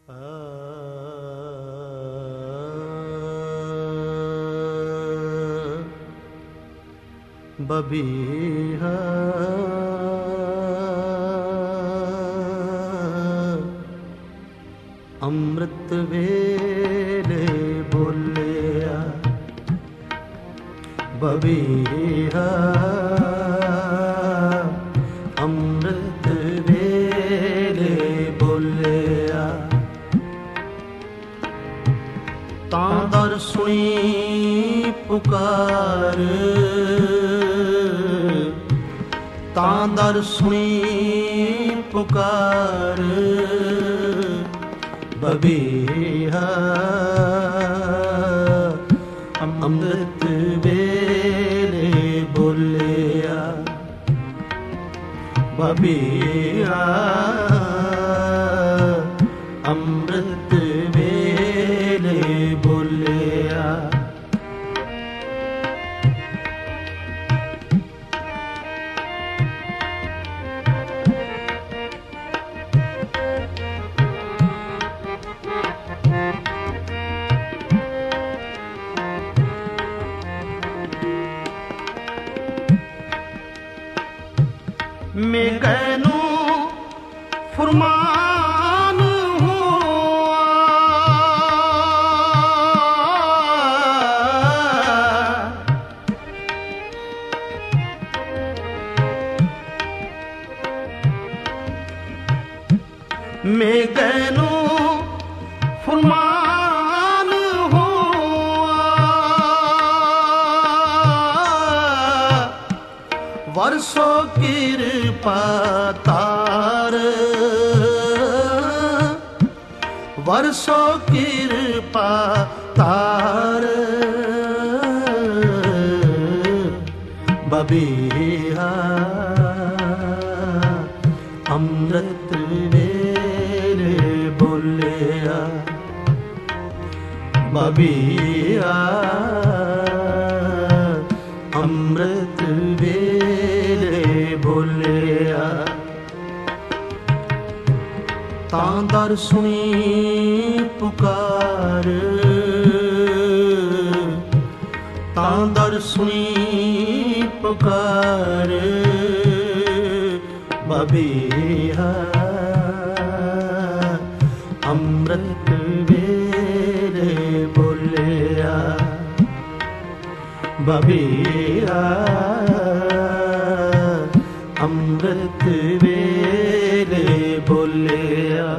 ਬਬੀਹਾ ਅੰਮ੍ਰਿਤ ਵੇਲੇ ਬੋਲਿਆ, ਬਬੀਹਾ ਅੰਮ੍ਰਿਤ ਵੇਲੇ ਬੋਲਿਆ। ਤਾਂ ਦਰ ਸੁਣੀ ਪੁਕਾਰ, ਤਾਂ ਦਰ ਸੁਣੀ ਪੁਕਾਰ, ਬਬੀਹਾ ਅੰਮ੍ਰਿਤ ਵੇਲੇ ਬੋਲਿਆ, ਬਬੀਹਾ ਅੰਮ੍ਰਿਤ ਵੇਲੇ ਬੋਲਿਆ। ਮੇਘਨੂ ਫੁਰਮਾਨ ਹੋਆ, ਮੇਘਨੂ ਫੁਰਮਾਨ ਹੋਆ, ਵਰਸੋ ਕਿਰਪਾ ਤਾਰ, ਵਰਸੋ ਕਿਰਪਾ ਤਾਰ, ਬਬੀਹਾ ਅੰਮ੍ਰਿਤ ਵੇਲੇ ਬੋਲਿਆ, ਬਬੀਹਾ ਅੰਮ੍ਰਿਤ ਵੇਲੇ ਬੋਲਿਆ। ਤਾਂ ਦਰ ਸੁਣੀ ਪੁਕਾਰ, ਤਾਂ ਦਰ ਸੁਣੀ ਪੁਕਾਰ, ਬਬੀਹਾ ਅੰਮ੍ਰਿਤ ਵੇਲੇ ਬੋਲਿਆ, ਬਬੀਹਾ ਅੰਮ੍ਰਿਤ ਵੇਲੇ ਬੋਲਿਆ।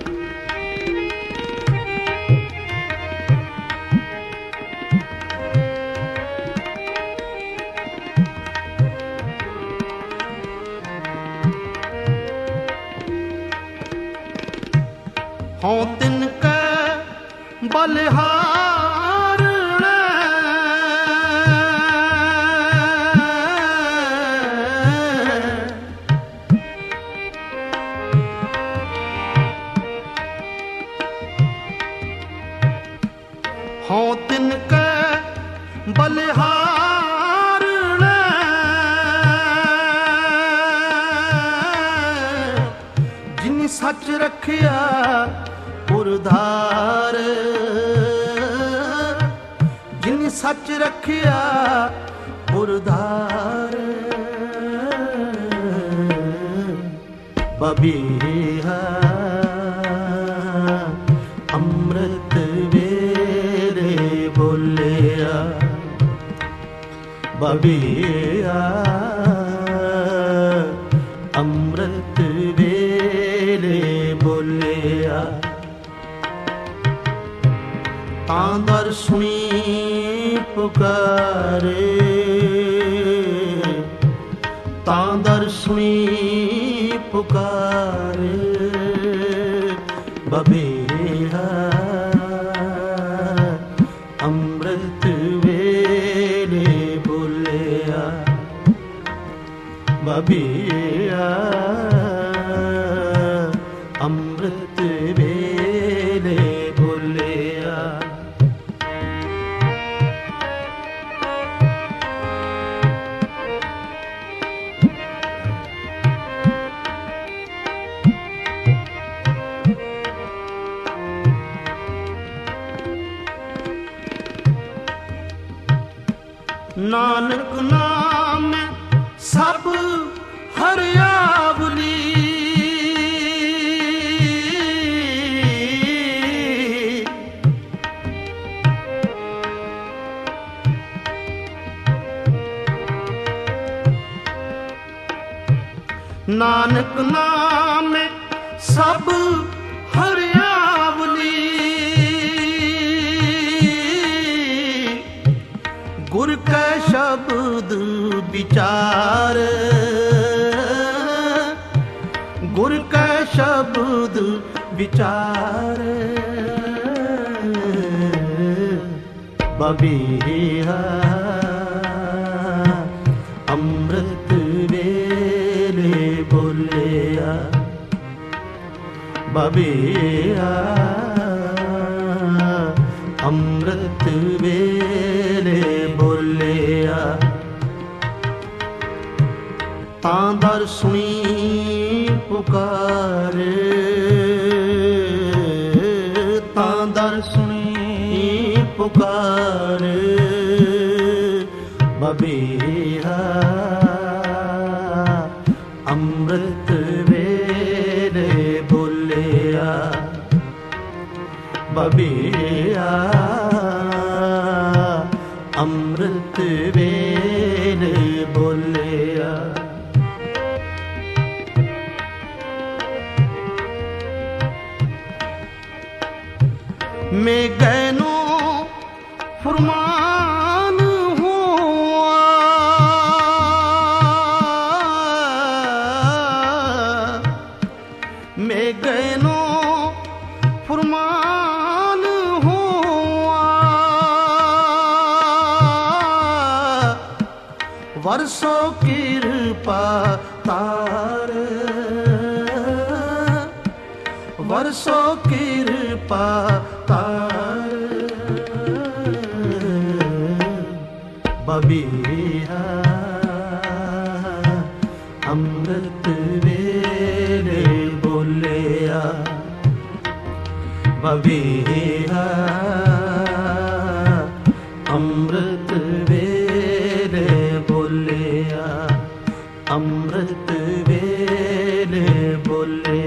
ਹਉ ਤਿਨ ਕੈ ਬਲਿਹਾਰ, ਹਉ ਤਿਨ ਕੈ ਬਲਿਹਾਰ, ਜਿਨ ਸੱਚ ਰੱਖਿਆ ਪੁਰਧਾਰ, ਜਿਨ ਸੱਚ ਰੱਖਿਆ ਪੁਰਧਾਰ, ਬਬੀਹਾ ਅੰਮ੍ਰਿਤ ਵੇਲੇ ਬੋਲਿਆ, ਬਬੀਹਾ ਅੰਮ੍ਰਿਤ ਵੇਲੇ ਬੋਲਿਆ। ਤਾਂ ਦਰ ਸੁਣੀ ਪੁਕਾਰੇ, ਤਾਂ ਦਰ ਸੁਣੀ ਪੁਕਾਰੇ, ਬਬੀਹਾ ਅੰਮ੍ਰਿਤ ਵੇਲੇ ਬੋਲਿਆ, ਬਬੀਹਾ ਅੰਮ੍ਰਿਤ ਵੇਲੇ ਬੋਲਿਆ। ਨਾਨਕ ਨਾਮ ਸਭ ਹਰਿਆਵਲੀ। ਨਾਨਕ ਨਾਮ ਸਭ ਹਰਿਆਵਲੀ। ਗੁਰ ਕੈ ਸ਼ਬਦ ਵਿਚਾਰ, ਗੁਰ ਕੈ ਸ਼ਬਦ ਵਿਚਾਰ। ਬਬੀਹਾ ਅੰਮ੍ਰਿਤ ਵੇਲੇ ਬੋਲਿਆ, ਬਬੀਹਾ ਅੰਮ੍ਰਿਤ ਵੇਲੇ ਬੋਲਿਆ। ਤਾਂ ਦਰ ਸੁਣੀ ਪੁਕਾਰ, ਤਾਂ ਦਰ ਸੁਣੀ ਪੁਕਾਰ। ਬਬੀਹਾ ਅੰਮ੍ਰਿਤ ਵੇਲੇ ਬੋਲਿਆ, ਬਬੀਹਾ ਅੰਮ੍ਰਿਤ ਵੇਲੇ ਬੋਲਿਆ। ਮੈਂ ਗੈਨੋ ਫਰਮਾਨ ਹੋਆ, ਮੈਂ ਗੈਨੋ ਫਰਮਾਨ ਹੋਆ। ਵਰਸੋ ਕਿਰਪਾ ਤਾਰ, ਵਰਸੋ ਕਿਰਪਾ ਤਾਰ। ਬਬੀਹਾ ਅੰਮ੍ਰਿਤ ਵੇਲੇ ਬੋਲਿਆ, ਬਬੀਹਾ ਅੰਮ੍ਰਿਤ ਵੇਲੇ ਬੋਲਿਆ, ਅੰਮ੍ਰਿਤ ਵੇਲੇ ਬੋਲਿਆ।